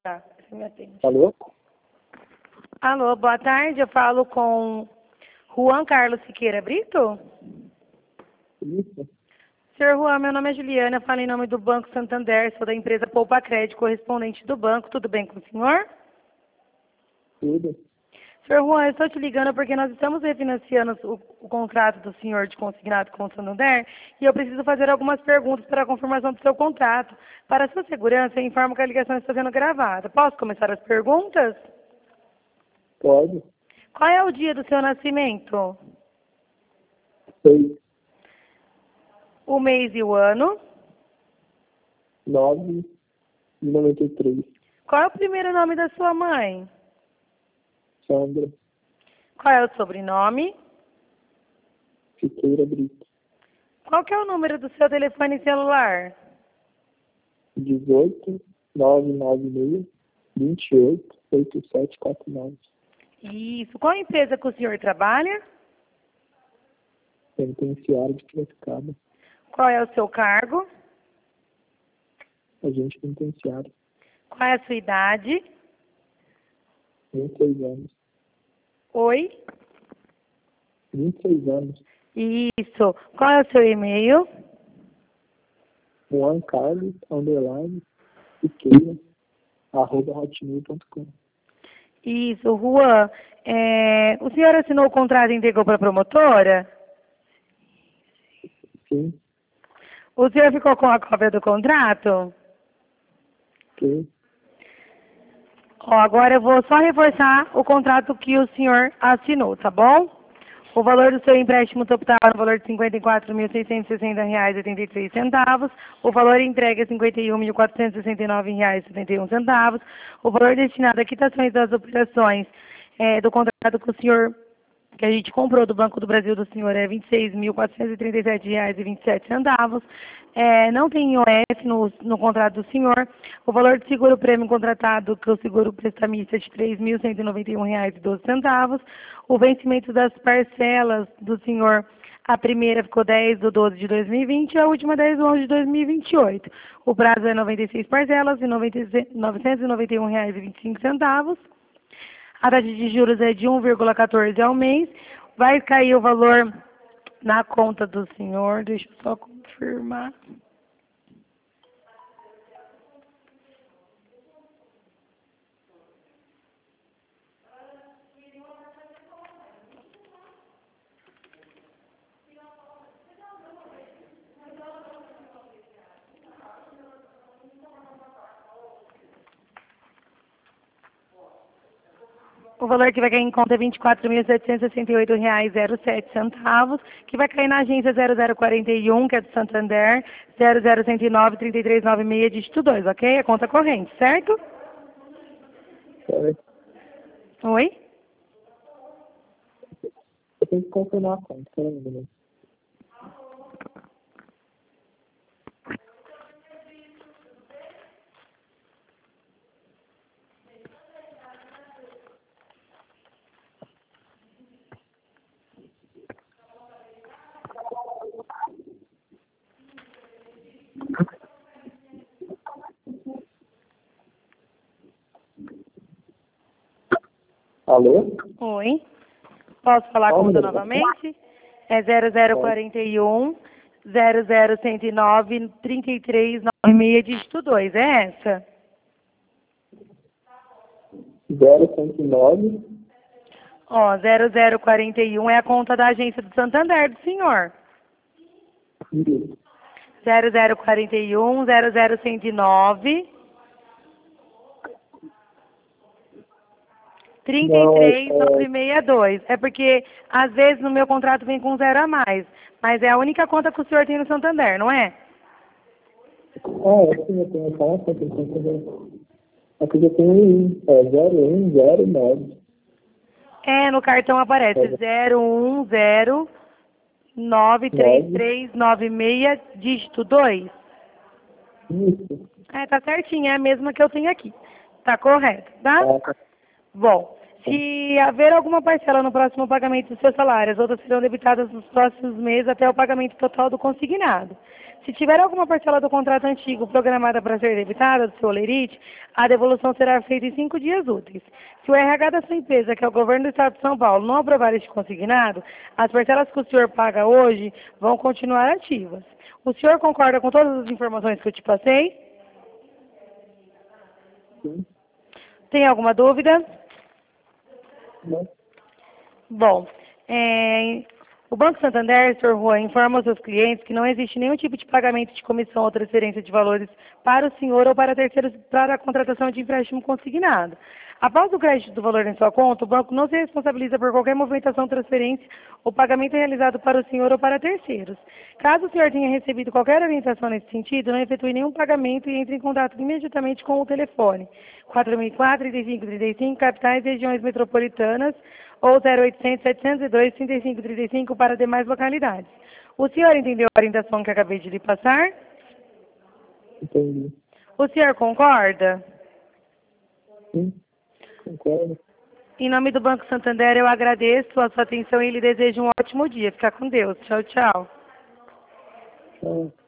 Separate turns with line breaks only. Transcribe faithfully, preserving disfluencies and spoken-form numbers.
Tá, você me atende.
Alô?
Alô, boa tarde. Eu falo com Juan Carlos Siqueira Brito?
Isso.
Senhor Juan, meu nome é Juliana, eu falo em nome do Banco Santander, sou da empresa Poupa Crédito, correspondente do banco. Tudo bem com o senhor?
Tudo.
Senhor Juan, eu estou te ligando porque nós estamos refinanciando o, o contrato do senhor de consignado com o Santander e eu preciso fazer algumas perguntas para a confirmação do seu contrato. Para sua segurança, eu informo que a ligação está sendo gravada. Posso começar as perguntas?
Pode.
Qual é o dia do seu nascimento?
Seis,
O mês e o ano?
nove e noventa e três.
Qual é o primeiro nome da sua mãe?
Sandra
Qual é o sobrenome?
Siqueira Brito.
Qual que é o número do seu telefone celular?
dezoito, nove nove seis, vinte e oito, oito sete quatro nove.
Isso. Qual empresa que o senhor trabalha?
Penitenciário de Piracicaba.
Qual é o seu cargo?
Agente penitenciário.
Qual é a sua idade?
vinte e seis anos.
Oi?
vinte e seis anos.
Isso. Qual é o seu e-mail?
Juan Carlos, underline, Siqueira, arroba hotmail ponto com.
Isso. Juan, é, o senhor assinou o contrato e entregou para a promotora?
Sim.
O senhor ficou com a cópia do contrato?
Sim.
Ó, agora eu vou só reforçar o contrato que o senhor assinou, tá bom? O valor do seu empréstimo total é no valor de cinquenta e quatro mil seiscentos e sessenta reais e oitenta e três centavos. O valor entregue é cinquenta e um mil quatrocentos e sessenta e nove reais e setenta e um centavos. O valor destinado a quitações das operações é, do contrato que o senhor, que a gente comprou do Banco do Brasil do senhor, é vinte e seis mil quatrocentos e trinta e sete reais e vinte e sete centavos. É, não tem I O F no, no contrato do senhor. O valor de seguro prêmio contratado, que o seguro prestamista é de três mil cento e noventa e um reais e doze centavos. O vencimento das parcelas do senhor, a primeira ficou dez de doze de dois mil e vinte e a última dez de onze de dois mil e vinte e oito. O prazo é noventa e seis parcelas de novecentos e noventa e um reais e vinte e cinco centavos. A taxa de juros é de um vírgula quatorze ao mês. Vai cair o valor na conta do senhor. Deixa eu só confirmar. O valor que vai cair em conta é vinte e quatro mil setecentos e sessenta e oito reais e zero sete centavos, que vai cair na agência zero zero quarenta e um, que é do Santander, zero zero cento e nove, trinta e três noventa e seis, dígito dois, ok? É conta corrente, certo?
É.
Oi?
Eu tenho que confirmar a conta, só um minuto. Alô?
Oi? Posso falar a
Qual o
conta
número da
novamente? É zero zero quarenta e um, zero zero cento e nove, trinta e três noventa e seis, dígito dois, é essa?
zero cento e nove,
Ó, zero zero quarenta e um é a conta da agência do Santander do senhor.
isso.
zero zero quarenta e um, zero zero cento e nove, trinta e
Não, é,
três noventa e seis dois. É porque, às vezes, no meu contrato vem com zero a mais. Mas é a única conta que o senhor tem no Santander, não é?
ah, é sim, eu tenho só uma conta de Santander. Aqui eu tenho um, é zero um zero nove.
É, no cartão aparece zero um zero nove três
nove.
três nove seis, dígito dois.
Isso.
É, tá certinho, é a mesma que eu tenho aqui. Tá correto, tá?
Tá.
Bom, Se haver alguma parcela no próximo pagamento do seu salário, as outras serão debitadas nos próximos meses até o pagamento total do consignado. Se tiver alguma parcela do contrato antigo programada para ser debitada do seu olerite, a devolução será feita em cinco dias úteis. Se o R H da sua empresa, que é o governo do Estado de São Paulo, não aprovar este consignado, as parcelas que o senhor paga hoje vão continuar ativas. O senhor concorda com todas as informações que eu te passei?
Sim.
Tem alguma dúvida?
Não.
Bom, é, o Banco Santander, senhor Juan, informa aos seus clientes que não existe nenhum tipo de pagamento de comissão ou transferência de valores para o senhor ou para terceiros para a contratação de empréstimo consignado. Após o crédito do valor em sua conta, o banco não se responsabiliza por qualquer movimentação, transferência ou pagamento realizado para o senhor ou para terceiros. Caso o senhor tenha recebido qualquer orientação nesse sentido, não efetue nenhum pagamento e entre em contato imediatamente com o telefone quatro mil e quatro, trinta e cinco trinta e cinco, capitais e regiões metropolitanas, ou zero oitocentos, setecentos e dois, trinta e cinco trinta e cinco para demais localidades. O senhor entendeu a orientação que acabei de lhe passar?
Entendi.
O senhor concorda?
Sim, concordo.
Em nome do Banco Santander, eu agradeço a sua atenção e lhe desejo um ótimo dia. Fica com Deus. Tchau, tchau.
Tchau.